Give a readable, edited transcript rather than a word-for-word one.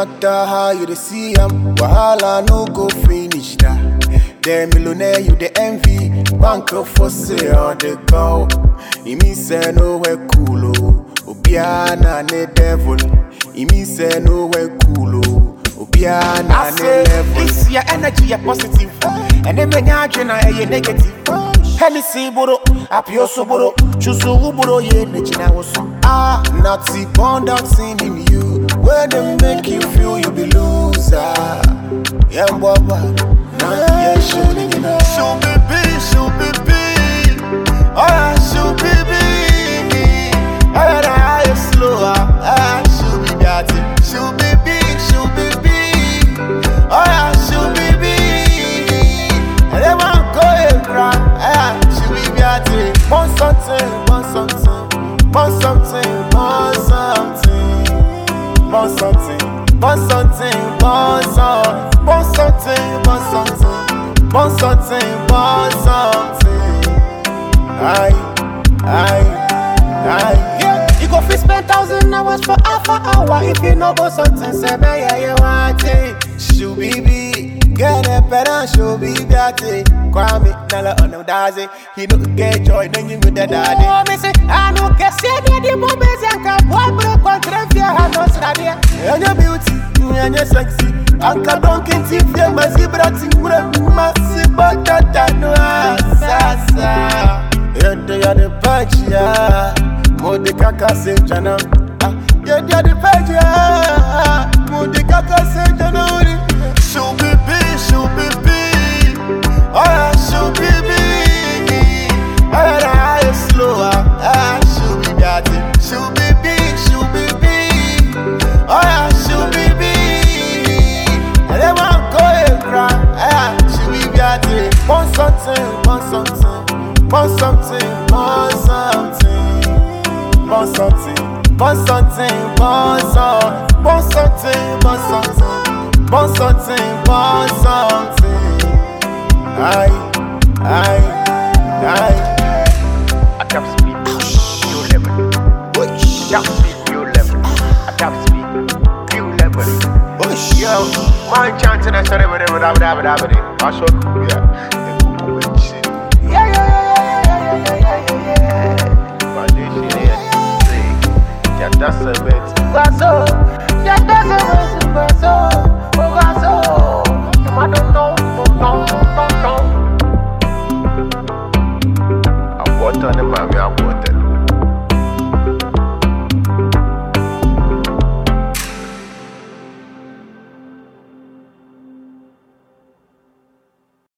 matter how you dey see am, wahala no go finish that. The millionaire you the envy, bank for sale the go. It means say nowhere cool, Obiana ne devil. It means say nowhere cool, Obiana ne level. This your energy is positive, and then when you're negative. Hennessy boro, apioso boro, chusu boro ye nechina wosu. Nazi born dancing in you, where they make you feel you be loser. Yeah, baba, nah, yeah, show me, Show baby, oh yeah, show baby. I gotta slower, show me that, show baby, oh yeah, show baby. And then one go and cry, show me that, want something, want something, want something, want something, want something, want something, want something, want something, want something, want something, want something. Aye. You go fi spend 1,000 hours for half an hour if you know about something. Say me yeah you want it. show baby, get a better show baby, Kwame, Nala on the daze, he don't get joy, then you with the daddy. Oh, me say I no can see the moments and can boy bro contract your hand on Saturday. And your beauty, and your sexy, Uncle Duncan Tiff, your massive bratty, massive no sasa. And they are the patch, yeah. Modikaka Saint Jana. Yeah, they are the patch, yeah. Modikaka Saint Jana. Show baby, oh yeah, show baby. I gotta slower, show me that, show baby, oh yeah, show baby. And then one go and cry, show me that. Want something, want something, want something, want something, want something, want something, want something, want something, want something, want something, want something. Aye. I top speed, new level. Top speed, new level. I top speed, new level. Yo, my chanting and sorry, whatever. I saw cool, yeah. Yeah. But this shit is sick. Yeah, that's a bit. Gaso. I don't know. I'm going to the